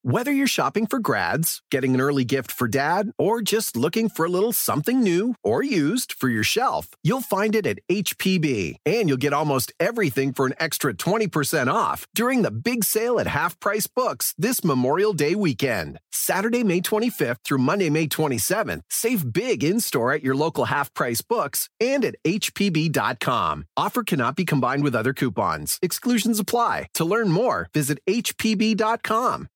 Whether you're shopping for grads, getting an early gift for dad, or just looking for a little something new or used for your shelf, you'll find it at HPB. And you'll get almost everything for an extra 20% off during the big sale at Half Price Books this Memorial Day weekend. Saturday, May 25th through Monday, May 27th. Save big in-store at your local Half Price Books and at hpb.com. Offer cannot be combined with other coupons. Exclusions apply. To learn more, visit hpb.com.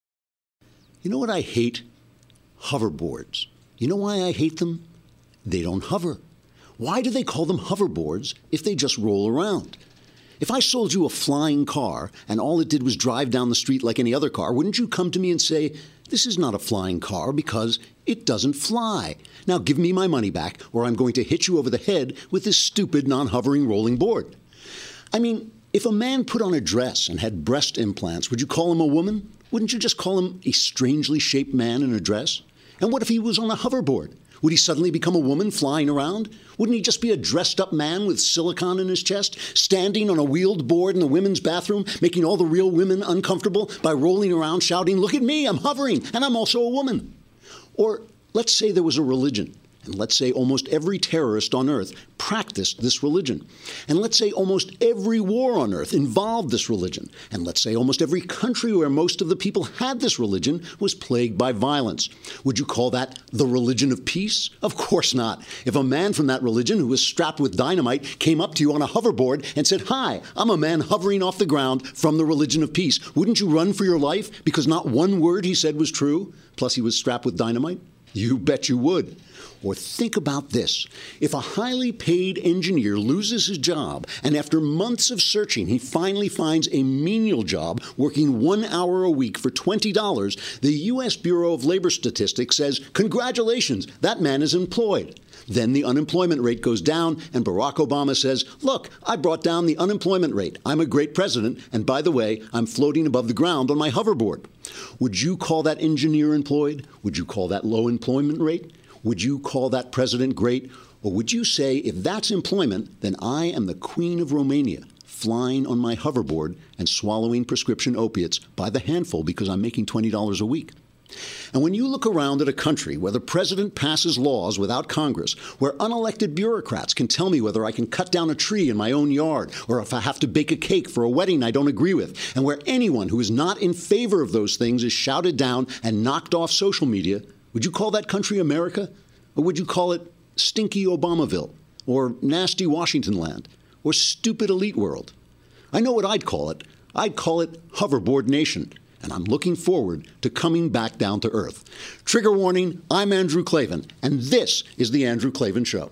You know what I hate? Hoverboards. You know why I hate them? They don't hover. Why do they call them hoverboards if they just roll around? If I sold you a flying car and all it did was drive down the street like any other car, wouldn't you come to me and say, this is not a flying car because it doesn't fly? Now give me my money back or I'm going to hit you over the head with this stupid non-hovering rolling board. I mean, if a man put on a dress and had breast implants, would you call him a woman? Wouldn't you just call him a strangely shaped man in a dress? And what if he was on a hoverboard? Would he suddenly become a woman flying around? Wouldn't he just be a dressed-up man with silicone in his chest, standing on a wheeled board in the women's bathroom, making all the real women uncomfortable by rolling around shouting, look at me, I'm hovering, and I'm also a woman? Or let's say there was a religion. And let's say almost every terrorist on Earth practiced this religion. And let's say almost every war on Earth involved this religion. And let's say almost every country where most of the people had this religion was plagued by violence. Would you call that the religion of peace? Of course not. If a man from that religion who was strapped with dynamite came up to you on a hoverboard and said, hi, I'm a man hovering off the ground from the religion of peace, wouldn't you run for your life because not one word he said was true? Plus he was strapped with dynamite? You bet you would. Or think about this. If a highly paid engineer loses his job and after months of searching he finally finds a menial job working 1 hour a week for $20, the U.S. Bureau of Labor Statistics says, congratulations, that man is employed. Then the unemployment rate goes down and Barack Obama says, look, I brought down the unemployment rate. I'm a great president. And by the way, I'm floating above the ground on my hoverboard. Would you call that engineer employed? Would you call that low employment rate? Would you call that president great? Or would you say, if that's employment, then I am the Queen of Romania, flying on my hoverboard and swallowing prescription opiates by the handful because I'm making $20 a week? And when you look around at a country where the president passes laws without Congress, where unelected bureaucrats can tell me whether I can cut down a tree in my own yard or if I have to bake a cake for a wedding I don't agree with, and where anyone who is not in favor of those things is shouted down and knocked off social media, would you call that country America? Or would you call it stinky Obamaville? Or nasty Washington land? Or stupid elite world? I know what I'd call it. I'd call it Hoverboard Nation. And I'm looking forward to coming back down to earth. Trigger warning, I'm Andrew Klavan, and this is The Andrew Klavan Show.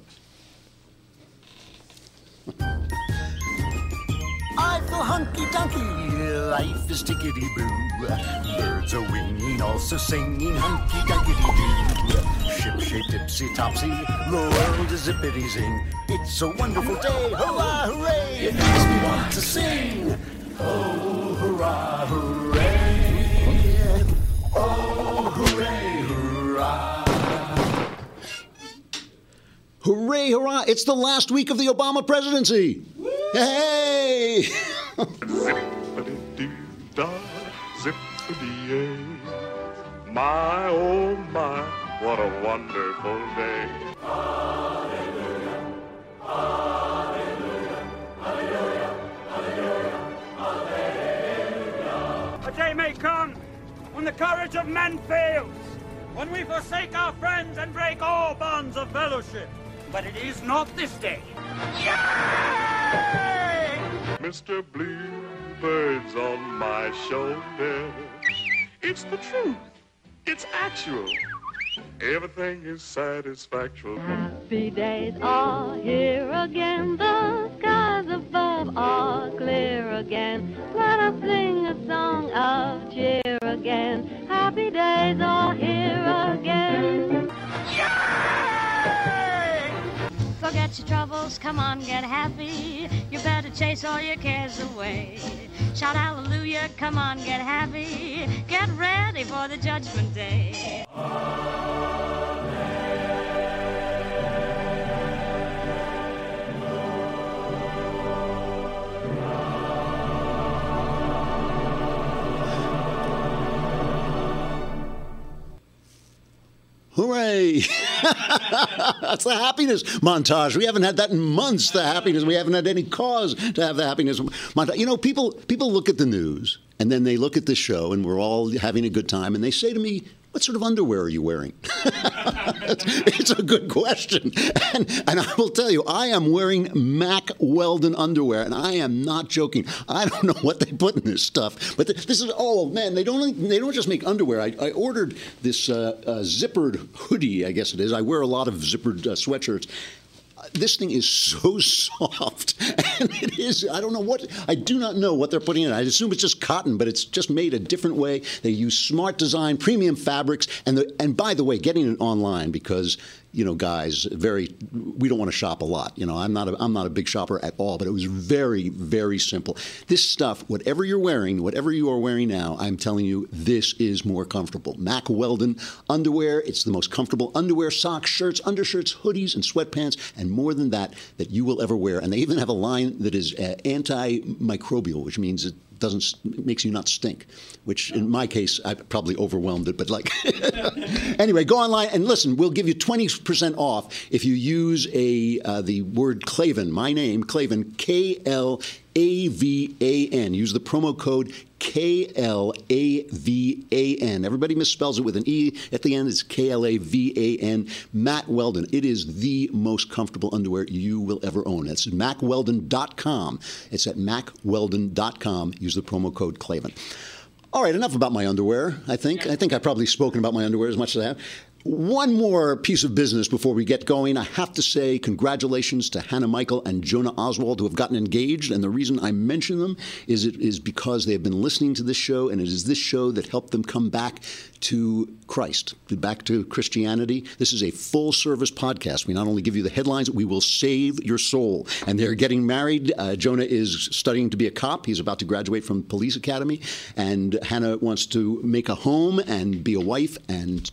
I feel hunky-dunky, life is tickety-boo. Birds are winging, also singing hunky-dunky-doo. Ship-shaped, tipsy-topsy, the world is zippity-zing. It's a wonderful day, hurrah, hooray! It makes me want to sing. Oh, hurrah, hooray! Oh, hooray, hurrah! Hooray, hurrah! It's the last week of the Obama presidency! Woo! Hey! Zippity-doo-dah, zippity-yay. My, oh my, what a wonderful day. Hallelujah, hallelujah, hallelujah, hallelujah, hallelujah. A day may come when the courage of men fails, when we forsake our friends and break all bonds of fellowship. But it is not this day. Yay! Mr. Bluebird's on my shoulder. It's the truth. It's actual. Everything is satisfactory. Happy days are here again. The skies above are clear again. Let us sing a song of cheer again. Happy days are here again. Yay! Forget your troubles, come on, get happy. You better chase all your cares away. Shout hallelujah, come on, get happy. Get ready for the judgment day. Hooray! That's the happiness montage. We haven't had that in months, the happiness. We haven't had any cause to have the happiness montage. You know, people look at the news, and then they look at this show, and we're all having a good time, and they say to me, what sort of underwear are you wearing? It's a good question. And I will tell you, I am wearing Mack Weldon underwear, and I am not joking. I don't know what they put in this stuff, but this is, oh, man, they don't just make underwear. I ordered this zippered hoodie, I guess it is. I wear a lot of zippered sweatshirts. This thing is so soft, and it is, I do not know what they're putting in it. I assume it's just cotton, but it's just made a different way. They use smart design, premium fabrics, and by the way, getting it online because, you know, guys, we don't want to shop a lot. You know, I'm not a big shopper at all, but it was very, very simple. This stuff, whatever you are wearing now, I'm telling you, this is more comfortable. Mack Weldon underwear, it's the most comfortable underwear, socks, shirts, undershirts, hoodies, and sweatpants, and more than that you will ever wear. And they even have a line that is antimicrobial, which means it makes you not stink, which in my case, I probably overwhelmed it, but anyway, go online and listen, we'll give you 20% off if you use the word Klavan, my name, Klavan, Klavan. Use the promo code KLAVAN. Everybody misspells it with an E at the end. It's KLAVAN. Matt Weldon. It is the most comfortable underwear you will ever own. That's MackWeldon.com. It's at MackWeldon.com. Use the promo code Klavan. All right, enough about my underwear, I think. I think I've probably spoken about my underwear as much as I have. One more piece of business before we get going. I have to say congratulations to Hannah Michael and Jonah Oswald, who have gotten engaged. And the reason I mention them is because they have been listening to this show, and it is this show that helped them come back to Christ, back to Christianity. This is a full-service podcast. We not only give you the headlines, we will save your soul. And they're getting married. Jonah is studying to be a cop. He's about to graduate from police academy. And Hannah wants to make a home and be a wife and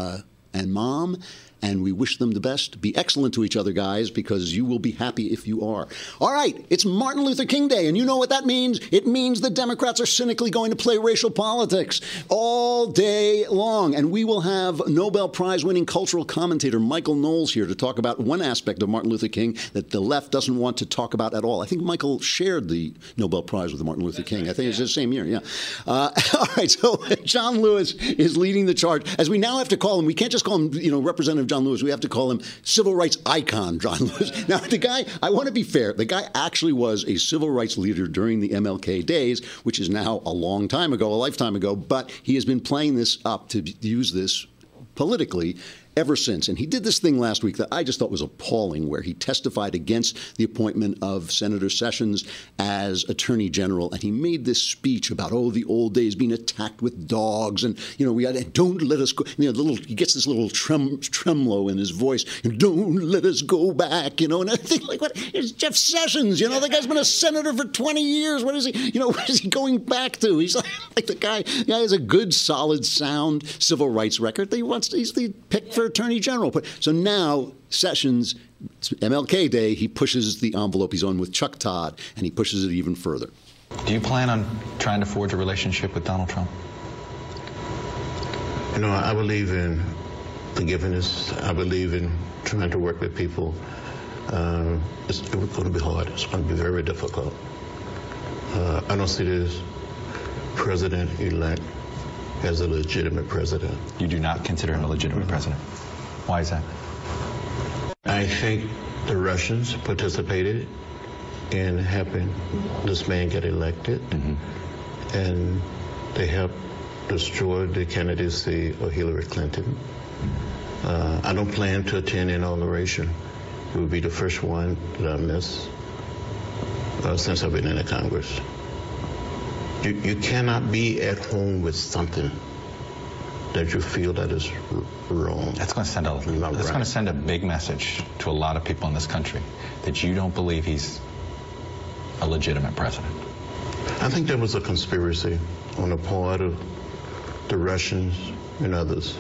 mom, and we wish them the best. Be excellent to each other, guys, because you will be happy if you are. All right, it's Martin Luther King Day, and you know what that means? It means the Democrats are cynically going to play racial politics all day long, and we will have Nobel Prize-winning cultural commentator Michael Knowles here to talk about one aspect of Martin Luther King that the left doesn't want to talk about at all. I think Michael shared the Nobel Prize with Martin Luther King. I think it's the same year, yeah. All right, so John Lewis is leading the charge. As we now have to call him, we can't just call him, Representative John Lewis. We have to call him civil rights icon John Lewis. Now, the guy, I want to be fair, the guy actually was a civil rights leader during the MLK days, which is now a lifetime ago, but he has been playing this up to use this politically ever since. And he did this thing last week that I just thought was appalling, where he testified against the appointment of Senator Sessions as Attorney General. And he made this speech about, the old days being attacked with dogs. And, don't let us go. He gets this little tremolo in his voice. Don't let us go back, And I think, what? It's Jeff Sessions, The guy's been a senator for 20 years. What is he, what is he going back to? He's like the guy has a good, solid, sound civil rights record. He's the pick for Attorney General. So now Sessions, MLK Day, he pushes the envelope. He's on with Chuck Todd, and he pushes it even further. Do you plan on trying to forge a relationship with Donald Trump? I believe in forgiveness. I believe in trying to work with people. It's going to be hard. It's going to be very difficult. I don't see this president-elect as a legitimate president. You do not consider him a legitimate president? Why is that? I think the Russians participated in helping this man get elected, and they helped destroy the candidacy of Hillary Clinton. I don't plan to attend inauguration. It will be the first one that I miss since I've been in the Congress. You cannot be at home with something that you feel that is wrong. That's going to send a big message to a lot of people in this country that you don't believe he's a legitimate president. I think there was a conspiracy on the part of the Russians and others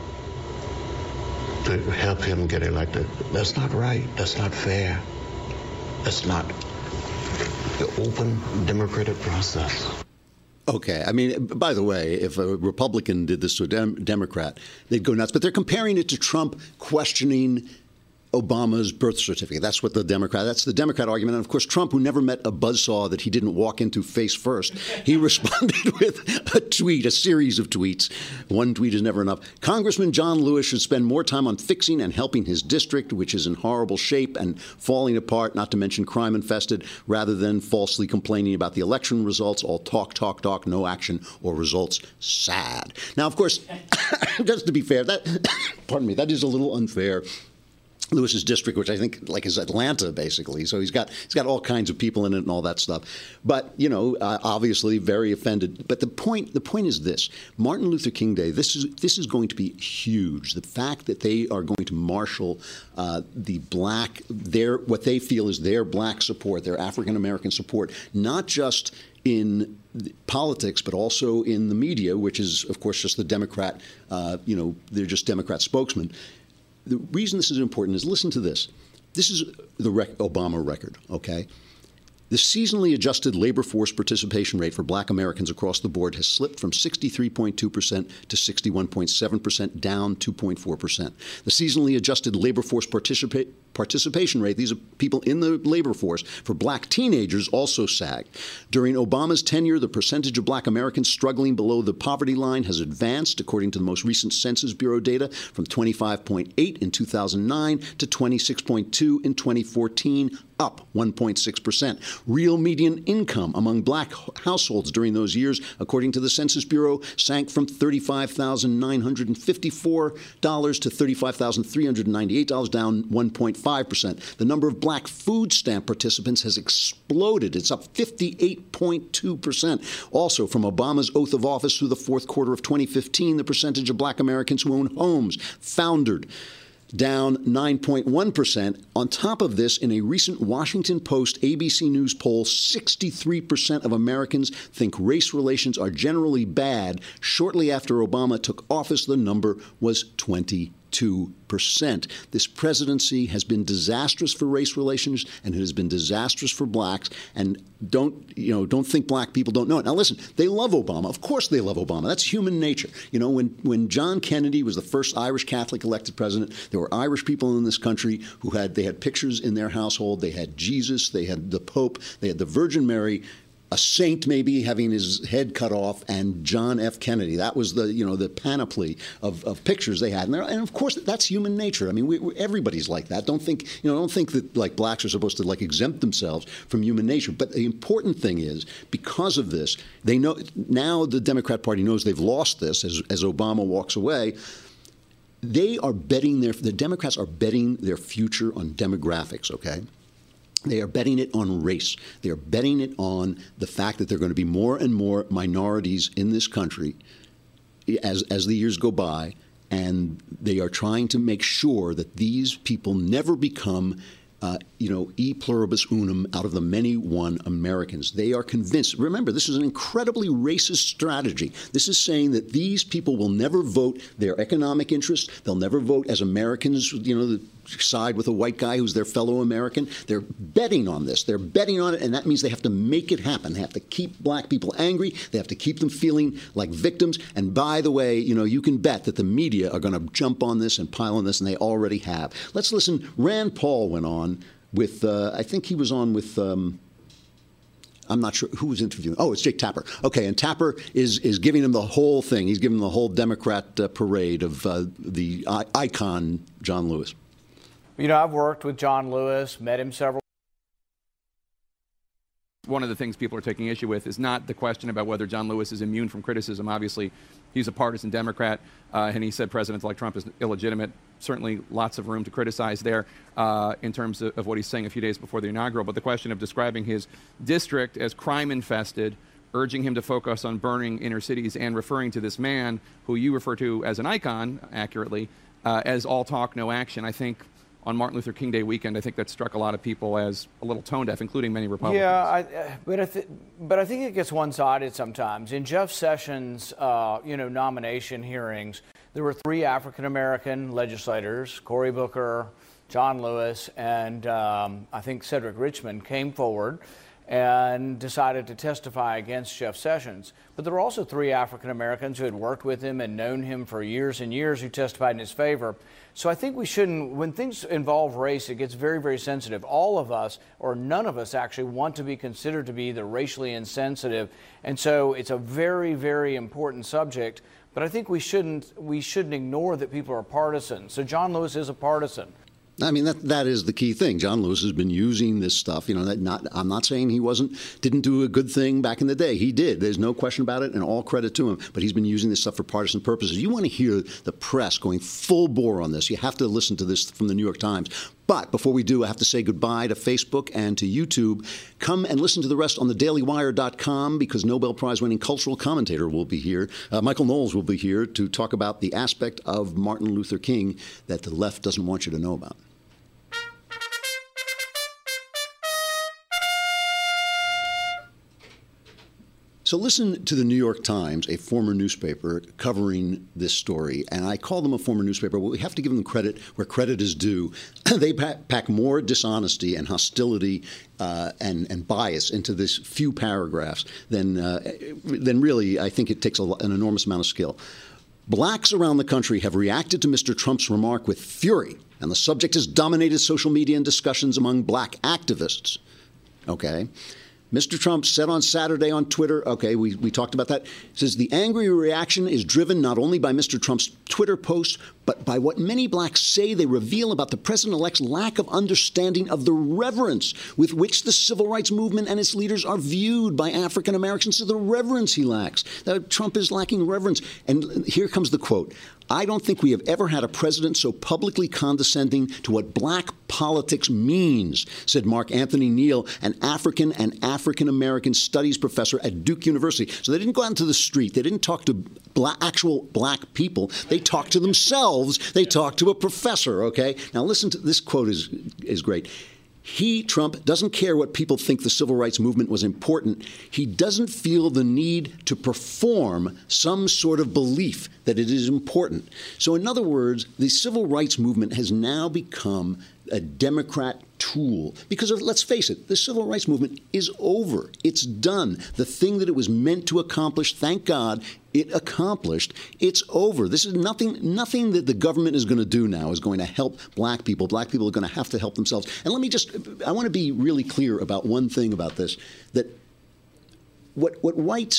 to help him get elected. That's not right. That's not fair. That's not the open democratic process. Okay. I mean, by the way, if a Republican did this to a Democrat, they'd go nuts. But they're comparing it to Trump questioning Obama's birth certificate. That's the Democrat argument. And of course, Trump, who never met a buzzsaw that he didn't walk into face first, he responded with a series of tweets. One tweet is never enough. Congressman John Lewis should spend more time on fixing and helping his district, which is in horrible shape and falling apart, not to mention crime infested, rather than falsely complaining about the election results. All talk, no action or results. Sad. Now, of course, just to be fair, that is a little unfair. Lewis's district, which I think is Atlanta, basically. So he's got all kinds of people in it and all that stuff. But, obviously very offended. But the point is this. Martin Luther King Day, this is going to be huge. The fact that they are going to marshal what they feel is their black support, their African-American support, not just in politics, but also in the media, which is, of course, just the Democrat, they're just Democrat spokesmen. The reason this is important is, listen to this. This is the Obama record, okay? The seasonally adjusted labor force participation rate for black Americans across the board has slipped from 63.2% to 61.7%, down 2.4%. The seasonally adjusted labor force participation rate, these are people in the labor force, for black teenagers also sagged. During Obama's tenure, the percentage of black Americans struggling below the poverty line has advanced, according to the most recent Census Bureau data, from 25.8 in 2009 to 26.2 in 2014, up 1.6%. Real median income among black households during those years, according to the Census Bureau, sank from $35,954 to $35,398, down 1.5%. The number of black food stamp participants has exploded. It's up 58.2%. Also, from Obama's oath of office through the fourth quarter of 2015, the percentage of black Americans who own homes foundered, down 9.1%. On top of this, in a recent Washington Post ABC News poll, 63% of Americans think race relations are generally bad. Shortly after Obama took office, the number was 22%. This presidency has been disastrous for race relations, and it has been disastrous for blacks. And don't think black people don't know it. Now, listen, they love Obama. Of course they love Obama. That's human nature. When John Kennedy was the first Irish Catholic elected president, there were Irish people in this country who had pictures in their household. They had Jesus, they had the Pope, they had the Virgin Mary, a saint maybe having his head cut off, and John F. Kennedy. That was the panoply of pictures they had. And of course, that's human nature. I mean, everybody's like that. Don't think that blacks are supposed to exempt themselves from human nature. But the important thing is, because of this, they know now the Democrat Party knows they've lost this as Obama walks away. The Democrats are betting their future on demographics, okay? They are betting it on race. They are betting it on the fact that there are going to be more and more minorities in this country as the years go by, and they are trying to make sure that these people never become e pluribus unum, out of the many one Americans. They are convinced. Remember, this is an incredibly racist strategy. This is saying that these people will never vote their economic interests. They'll never vote as Americans, side with a white guy who's their fellow American. They're betting on this. They're betting on it, and that means they have to make it happen. They have to keep black people angry. They have to keep them feeling like victims. And by the way, you can bet that the media are going to jump on this and pile on this, and they already have. Let's listen. Rand Paul went on with, I think he was on with, I'm not sure who was interviewing. Oh, it's Jake Tapper. Okay, and Tapper is giving him the whole thing. He's giving him the whole Democrat parade of the icon, John Lewis. I've worked with John Lewis, met him several. One of the things people are taking issue with is not the question about whether John Lewis is immune from criticism. Obviously, he's a partisan Democrat, and he said President-elect Trump is illegitimate. Certainly lots of room to criticize there in terms of what he's saying a few days before the inaugural. But the question of describing his district as crime-infested, urging him to focus on burning inner cities, and referring to this man, who you refer to as an icon, accurately, as all talk, no action, I think on Martin Luther King Day weekend, I think that struck a lot of people as a little tone deaf, including many Republicans. Yeah, but I think it gets one-sided sometimes. In Jeff Sessions' nomination hearings, there were 3 African-American legislators, Cory Booker, John Lewis, and I think Cedric Richmond, came forward and decided to testify against Jeff Sessions. But there were also 3 African Americans who had worked with him and known him for years and years who testified in his favor. So I think we shouldn't, when things involve race, it gets very, very sensitive. All of us, or none of us actually, want to be considered to be either racially insensitive. And so it's a very, very important subject. But I think we shouldn't ignore that people are partisan. So John Lewis is a partisan. I mean, that is the key thing. John Lewis has been using this stuff. You know, I'm not saying he didn't do a good thing back in the day. He did. There's no question about it, and all credit to him. But he's been using this stuff for partisan purposes. You want to hear the press going full bore on this, you have to listen to this from the New York Times. But before we do, I have to say goodbye to Facebook and to YouTube. Come and listen to the rest on thedailywire.com because Nobel Prize-winning cultural commentator will be here. Michael Knowles will be here to talk about the aspect of Martin Luther King that the left doesn't want you to know about. So listen to the New York Times, a former newspaper, covering this story. And I call them a former newspaper, but we have to give them credit where credit is due. They pack more dishonesty and hostility and bias into this few paragraphs than really I think it takes an enormous amount of skill. Blacks around the country have reacted to Mr. Trump's remark with fury, and the subject has dominated social media and discussions among black activists. Okay. Mr. Trump said on Saturday on Twitter, okay, we talked about that, says the angry reaction is driven not only by Mr. Trump's Twitter post, but by what many blacks say they reveal about the president-elect's lack of understanding of the reverence with which the civil rights movement and its leaders are viewed by African Americans, to the reverence he lacks. That Trump is lacking reverence. And here comes the quote. I don't think we have ever had a president so publicly condescending to what black politics means, said Mark Anthony Neal, an African and African-American studies professor at Duke University. So they didn't go out into the street. They didn't talk to actual black people. They talked to themselves. They talked to a professor, okay? Now listen to this quote is great. He, Trump, doesn't care what people think the civil rights movement was important. He doesn't feel the need to perform some sort of belief that it is important. So in other words, the civil rights movement has now become a Democrat tool. Because let's face it, the civil rights movement is over. It's done. The thing that it was meant to accomplish, thank God, it accomplished. It's over. This is nothing that the government is going to do now is going to help black people. Black people are going to have to help themselves. And I want to be really clear about one thing about this, that what white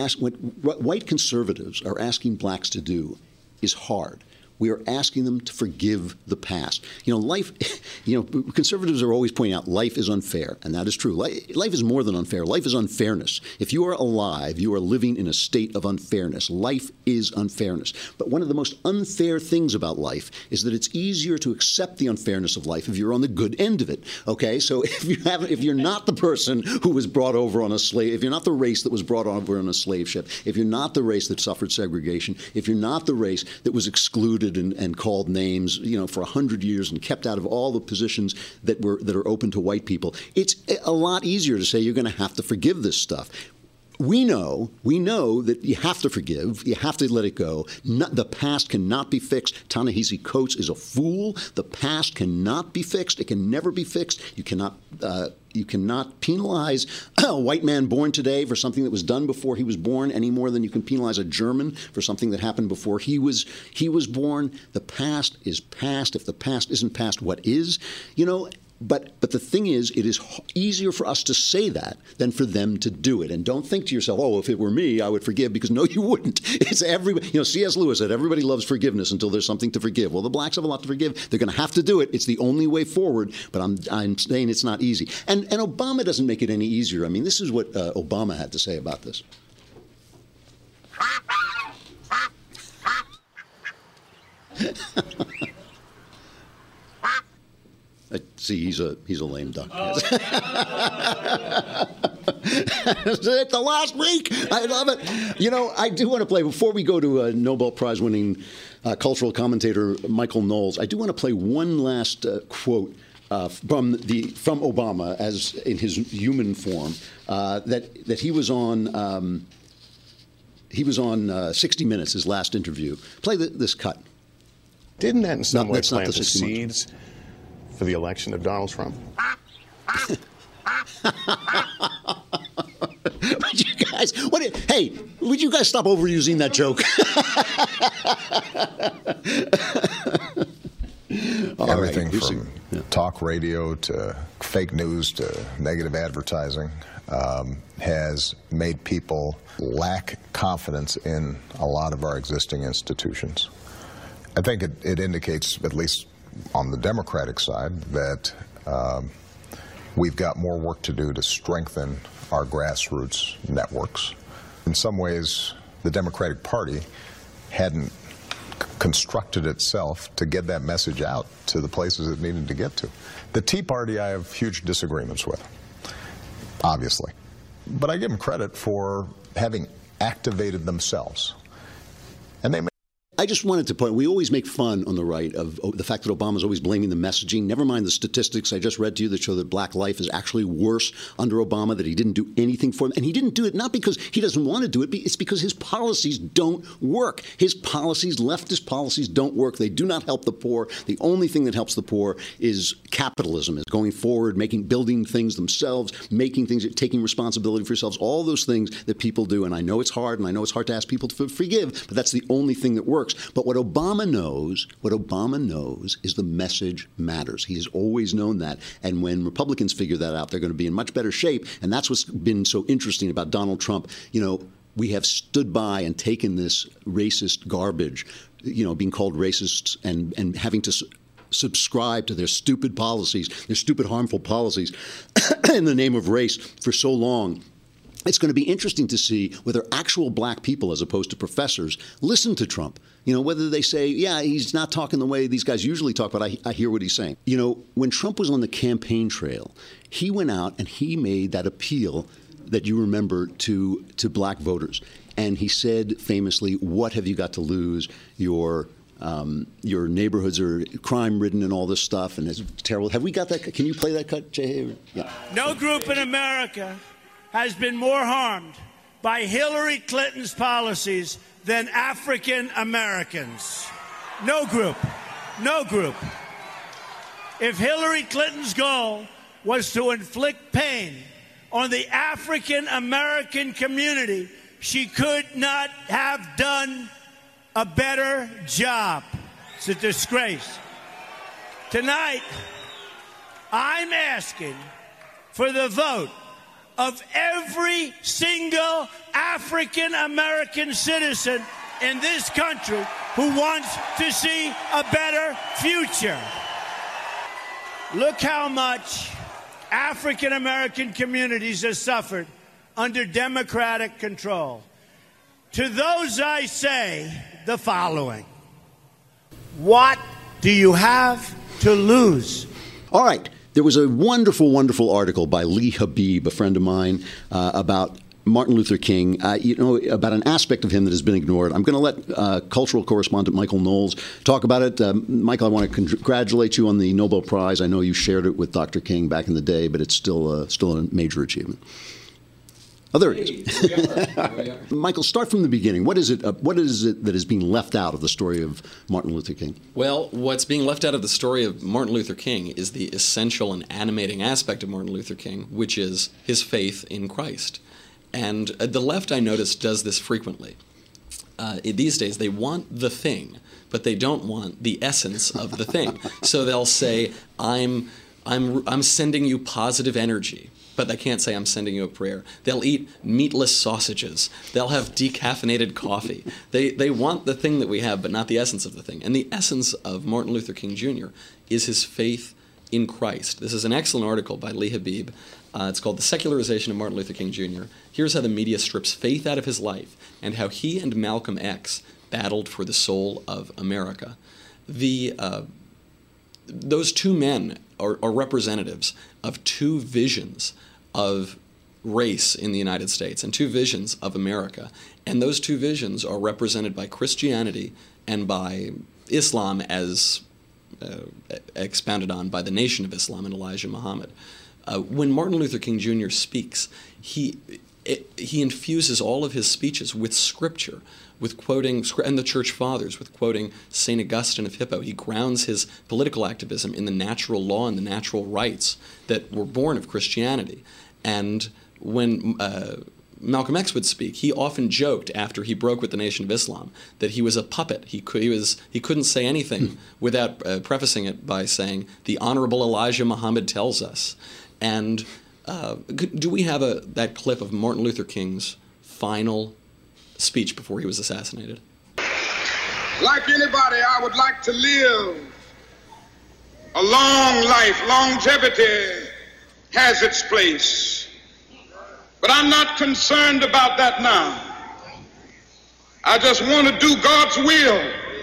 conservatives are asking blacks to do is hard. We are asking them to forgive the past. Conservatives are always pointing out life is unfair, and that is true. Life is more than unfair. Life is unfairness. If you are alive, you are living in a state of unfairness. Life is unfairness. But one of the most unfair things about life is that it's easier to accept the unfairness of life if you're on the good end of it. Okay, so if you're not the person who was brought over on a slave, if you're not the race that was brought over on a slave ship, if you're not the race that suffered segregation, if you're not the race that was excluded and called names, for 100 years and kept out of all the positions that are open to white people, it's a lot easier to say you're going to have to forgive this stuff. We know that you have to forgive. You have to let it go. The past cannot be fixed. Ta-Nehisi Coates is a fool. The past cannot be fixed. It can never be fixed. You cannot penalize a white man born today for something that was done before he was born any more than you can penalize a German for something that happened before he was born. The past is past. If the past isn't past, what is? But the thing is, it is easier for us to say that than for them to do it. And don't think to yourself, oh, if it were me, I would forgive, because no, you wouldn't. It's everybody. C.S. Lewis said everybody loves forgiveness until there's something to forgive. Well, the blacks have a lot to forgive. They're going to have to do it. It's the only way forward. But I'm saying it's not easy. And Obama doesn't make it any easier. I mean, this is what Obama had to say about this. See, he's a lame duck. It's the last week. I love it. I do want to play, before we go to Nobel Prize-winning cultural commentator Michael Knowles, I do want to play one last quote from Obama, as in his human form, that he was on. He was on 60 Minutes, his last interview. Play this cut. Didn't that in some way plant the seeds for the election of Donald Trump? guys, hey, would you guys stop overusing that joke? Everything from talk radio to fake news to negative advertising has made people lack confidence in a lot of our existing institutions. I think it indicates, at least on the Democratic side, that we've got more work to do to strengthen our grassroots networks. In some ways, the Democratic Party hadn't constructed itself to get that message out to the places it needed to get to. The Tea Party I have huge disagreements with, obviously. But I give them credit for having activated themselves. And they I just wanted to point, we always make fun on the right of the fact that Obama's always blaming the messaging. Never mind the statistics I just read to you that show that black life is actually worse under Obama, that he didn't do anything for them. And he didn't do it not because he doesn't want to do it, it's because his policies don't work. His policies, leftist policies, don't work. They do not help the poor. The only thing that helps the poor is capitalism, is going forward, building things themselves, making things, taking responsibility for yourselves, all those things that people do. And I know it's hard, and I know it's hard to ask people to forgive, but that's the only thing that works. But what Obama knows is the message matters. He has always known that. And when Republicans figure that out, they're going to be in much better shape. And that's what's been so interesting about Donald Trump. You know, we have stood by and taken this racist garbage, you know, being called racists and having to subscribe to their stupid policies, their stupid, harmful policies in the name of race for so long. It's going to be interesting to see whether actual black people, as opposed to professors, listen to Trump. You know, whether they say, yeah, he's not talking the way these guys usually talk, but I hear what he's saying. You know, when Trump was on the campaign trail, he went out and he made that appeal that you remember to black voters. And he said famously, what have you got to lose? Your neighborhoods are crime-ridden and all this stuff, and it's terrible. Have we got that? Can you play that cut, Jay? Yeah. No group in America has been more harmed by Hillary Clinton's policies than African Americans. No group. No group. If Hillary Clinton's goal was to inflict pain on the African American community, she could not have done a better job. It's a disgrace. Tonight, I'm asking for the vote of every single African-American citizen in this country who wants to see a better future. Look how much African-American communities have suffered under Democratic control. To those I say the following: what do you have to lose? All right. There was a wonderful, wonderful article by Lee Habib, a friend of mine, about Martin Luther King, about an aspect of him that has been ignored. I'm going to let cultural correspondent Michael Knowles talk about it. Michael, I want to congratulate you on the Nobel Prize. I know you shared it with Dr. King back in the day, but it's still a major achievement. Oh, there it is. Michael, start from the beginning. What is it that is being left out of the story of Martin Luther King? Well, what's being left out of the story of Martin Luther King is the essential and animating aspect of Martin Luther King, which is his faith in Christ. And the left, I notice, does this frequently. These days, they want the thing, but they don't want the essence of the thing. So they'll say, I'm sending you positive energy. But they can't say, I'm sending you a prayer. They'll eat meatless sausages. They'll have decaffeinated coffee. They want the thing that we have, but not the essence of the thing. And the essence of Martin Luther King Jr. is his faith in Christ. This is an excellent article by Lee Habib. It's called The Secularization of Martin Luther King Jr. Here's how the media strips faith out of his life and how he and Malcolm X battled for the soul of America. Those two men are representatives of two visions of race in the United States and two visions of America. And those two visions are represented by Christianity and by Islam as expounded on by the Nation of Islam and Elijah Muhammad. When Martin Luther King Jr. speaks, he infuses all of his speeches with scripture, with quoting, and the Church Fathers, with quoting St. Augustine of Hippo. He grounds his political activism in the natural law and the natural rights that were born of Christianity. And when Malcolm X would speak, he often joked after he broke with the Nation of Islam that he was a puppet. He couldn't say anything without prefacing it by saying, "The Honorable Elijah Muhammad tells us." And do we have that clip of Martin Luther King's final speech before he was assassinated? Like anybody, I would like to live a long life. Longevity has its place. But I'm not concerned about that now. I just want to do God's will.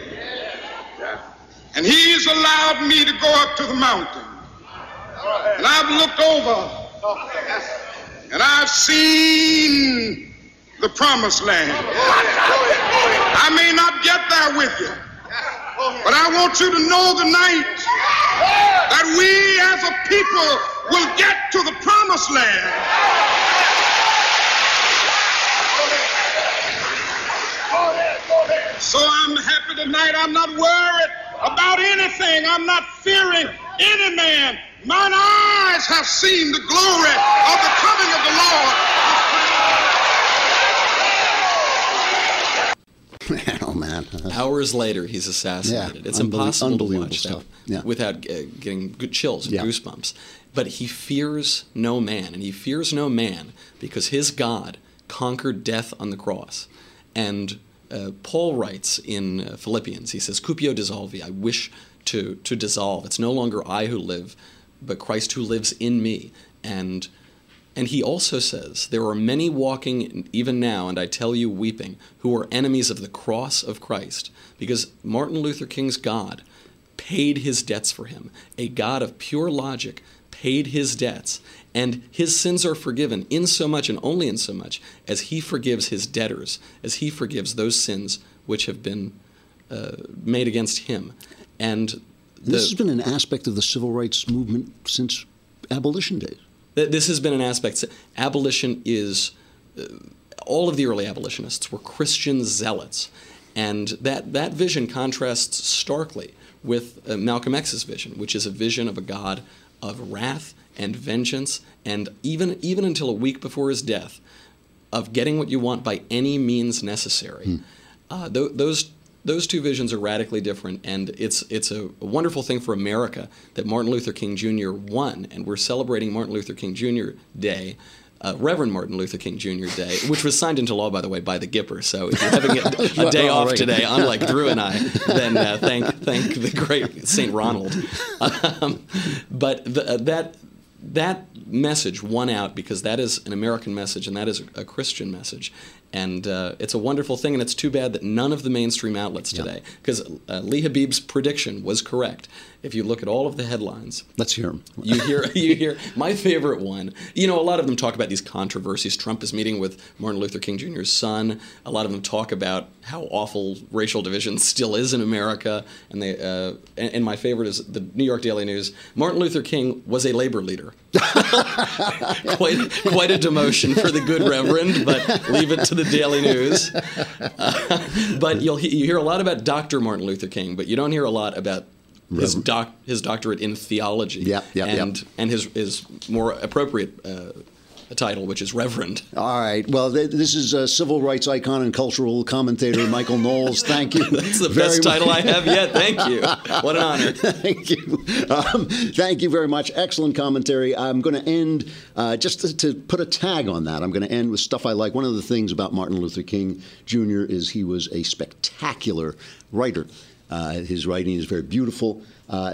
And He's allowed me to go up to the mountain. And I've looked over and I've seen the promised land. I may not get there with you, but I want you to know tonight that we as a people will get to the promised land. So I'm happy tonight. I'm not worried about anything. I'm not fearing any man. Mine eyes have seen the glory of the coming of the Lord. Oh, man. Hours later, he's assassinated. Yeah, it's impossible to watch stuff. that without getting good chills and goosebumps. But he fears no man, and he fears no man because his God conquered death on the cross. And Paul writes in Philippians, he says, "Cupio dissolvi, I wish to dissolve. It's no longer I who live, but Christ who lives in me." And he also says, "There are many walking even now, and I tell you weeping, who are enemies of the cross of Christ," because Martin Luther King's God paid his debts for him. A God of pure logic paid his debts, and his sins are forgiven in so much and only in so much as he forgives his debtors, as he forgives those sins which have been made against him. And this has been an aspect of the civil rights movement since abolition days. This has been an aspect. Abolition is, all of the early abolitionists were Christian zealots. And that vision contrasts starkly with Malcolm X's vision, which is a vision of a God of wrath and vengeance, and even until a week before his death, of getting what you want by any means necessary. Those two visions are radically different, and it's a wonderful thing for America that Martin Luther King Jr. won, and we're celebrating Martin Luther King Jr. Day, Reverend Martin Luther King Jr. Day, which was signed into law, by the way, by the Gipper. So if you're having a day off today, unlike Drew and I, then thank the great St. Ronald. But that message won out because that is an American message and that is a Christian message. And it's a wonderful thing, and it's too bad that none of the mainstream outlets today, because Lee Habib's prediction was correct. If you look at all of the headlines, let's hear them. You hear my favorite one. You know, a lot of them talk about these controversies. Trump is meeting with Martin Luther King Jr.'s son. A lot of them talk about how awful racial division still is in America. And and my favorite is the New York Daily News. Martin Luther King was a labor leader. Quite a demotion for the good Reverend, but leave it to the Daily News. But you hear a lot about Dr. Martin Luther King, but you don't hear a lot about his doctorate in theology, and his more appropriate title, which is Reverend. All right. Well, this is a civil rights icon and cultural commentator, Michael Knowles. Thank you. That's the best title I have yet. Thank you. What an honor. Thank you. Thank you very much. Excellent commentary. I'm going to end, just to put a tag on that, I'm going to end with stuff I like. One of the things about Martin Luther King Jr. is he was a spectacular writer. His writing is very beautiful.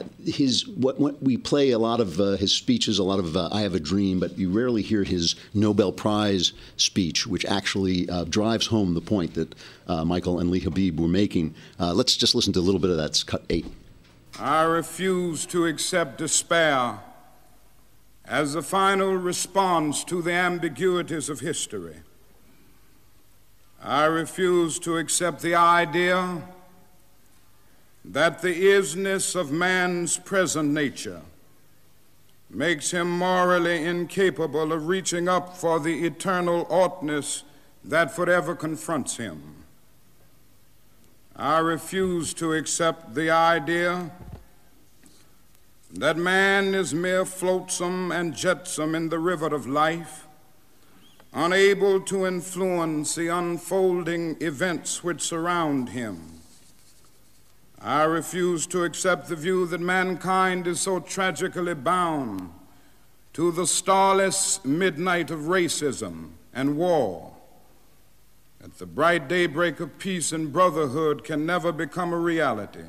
What we play a lot of his speeches, a lot of I Have a Dream, but you rarely hear his Nobel Prize speech, which actually drives home the point that Michael and Lee Habib were making. Let's just listen to a little bit of that. It's cut 8. I refuse to accept despair as the final response to the ambiguities of history. I refuse to accept the idea that the isness of man's present nature makes him morally incapable of reaching up for the eternal oughtness that forever confronts him. I refuse to accept the idea that man is mere flotsam and jetsam in the river of life, unable to influence the unfolding events which surround him. I refuse to accept the view that mankind is so tragically bound to the starless midnight of racism and war that the bright daybreak of peace and brotherhood can never become a reality.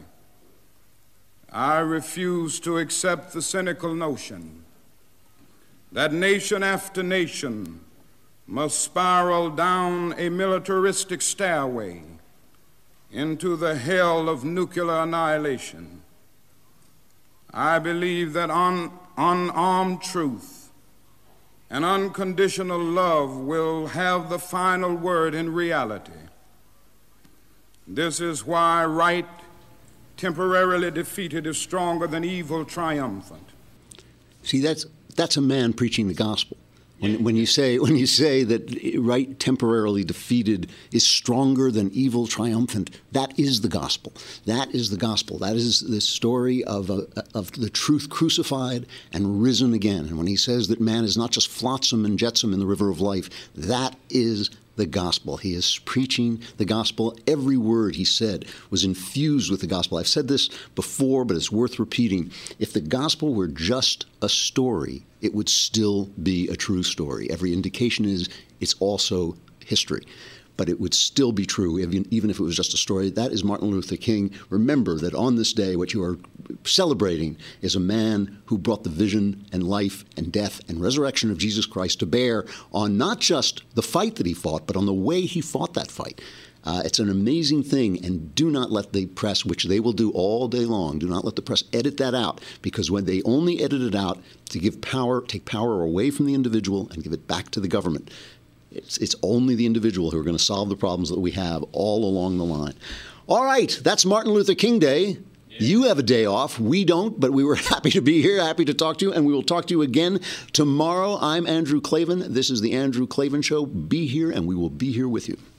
I refuse to accept the cynical notion that nation after nation must spiral down a militaristic stairway into the hell of nuclear annihilation. I believe that unarmed truth and unconditional love will have the final word in reality. This is why right temporarily defeated is stronger than evil triumphant. See, that's a man preaching the gospel. When you say that right temporarily defeated is stronger than evil triumphant, that is the gospel. That is the gospel. That is the story of the truth crucified and risen again. And when he says that man is not just flotsam and jetsam in the river of life, that is the gospel. He is preaching the gospel. Every word he said was infused with the gospel. I've said this before, but it's worth repeating. If the gospel were just a story, it would still be a true story. Every indication is it's also history. But it would still be true, even if it was just a story. That is Martin Luther King. Remember that on this day, what you are celebrating is a man who brought the vision and life and death and resurrection of Jesus Christ to bear on not just the fight that he fought, but on the way he fought that fight. It's an amazing thing, and do not let the press, which they will do all day long, do not let the press edit that out, because when they only edit it out to give power, take power away from the individual and give it back to the government, it's only the individual who are going to solve the problems that we have all along the line. All right, that's Martin Luther King Day. You have a day off. We don't, but we were happy to be here, happy to talk to you, and we will talk to you again tomorrow. I'm Andrew Klavan. This is the Andrew Klavan Show. Be here, and we will be here with you.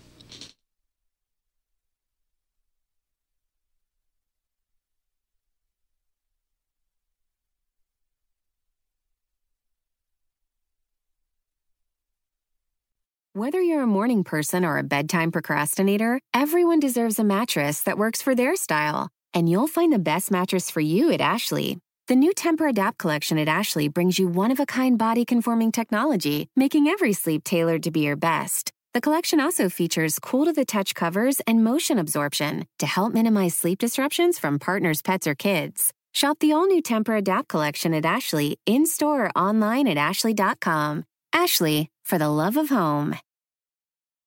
Whether you're a morning person or a bedtime procrastinator, everyone deserves a mattress that works for their style. And you'll find the best mattress for you at Ashley. The new Tempur-Adapt collection at Ashley brings you one-of-a-kind body-conforming technology, making every sleep tailored to be your best. The collection also features cool-to-the-touch covers and motion absorption to help minimize sleep disruptions from partners, pets, or kids. Shop the all-new Tempur-Adapt collection at Ashley, in-store or online at ashley.com. Ashley, for the love of home.